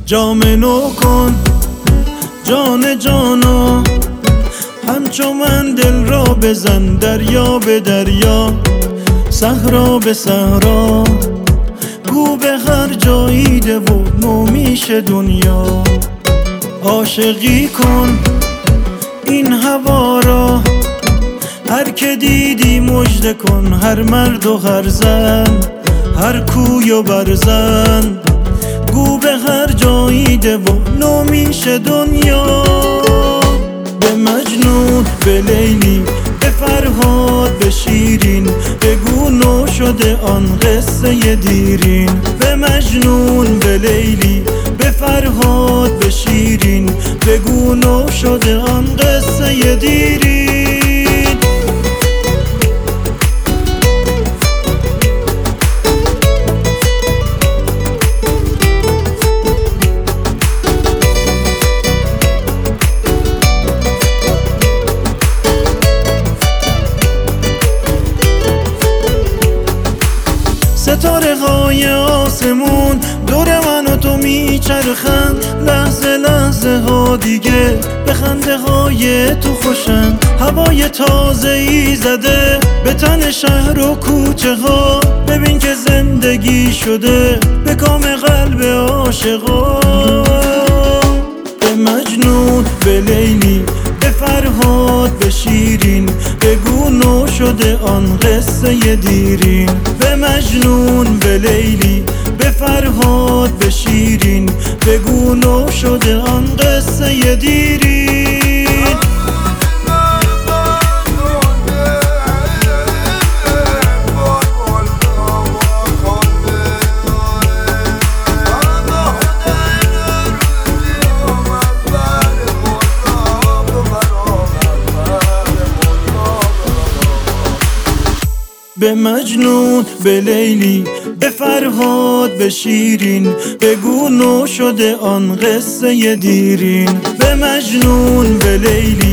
جام نو کن جان جانا، همچو من دل را بزن دریا به دریا، صحرا به صحرا. گو به هر جایی ده و نو میشه دنیا. عاشقی کن این هوا را، هر که دیدی مژده کن، هر مرد و هر زن، هر کوی و برزن. گو به هر جایی ده و نو میشه دنیا. به مجنون به لیلی به فرهاد به شیرین، بگو نو شده آن قصه دیرین. به مجنون به لیلی به فرهاد به شیرین، بگو نو شده آن قصه دیرین. ستاره های آسمون دور من و تو میچرخند، لحظه لحظه ها دیگه به خنده های تو خوشن. هوای تازه ای زده به تن شهر و کوچه ها، ببین که زندگی شده به کام قلب عاشقا. به مجنون به لیلی به فرهاد به شیرین، بگو نو شده آن قصه دیرین. به مجنون به لیلی به فرهاد به شیرین، بگو نو شده آن قصه دیرین. به مجنون به لیلی به فرهاد به شیرین، بگو نو شده آن قصه دیرین. به مجنون به لیلی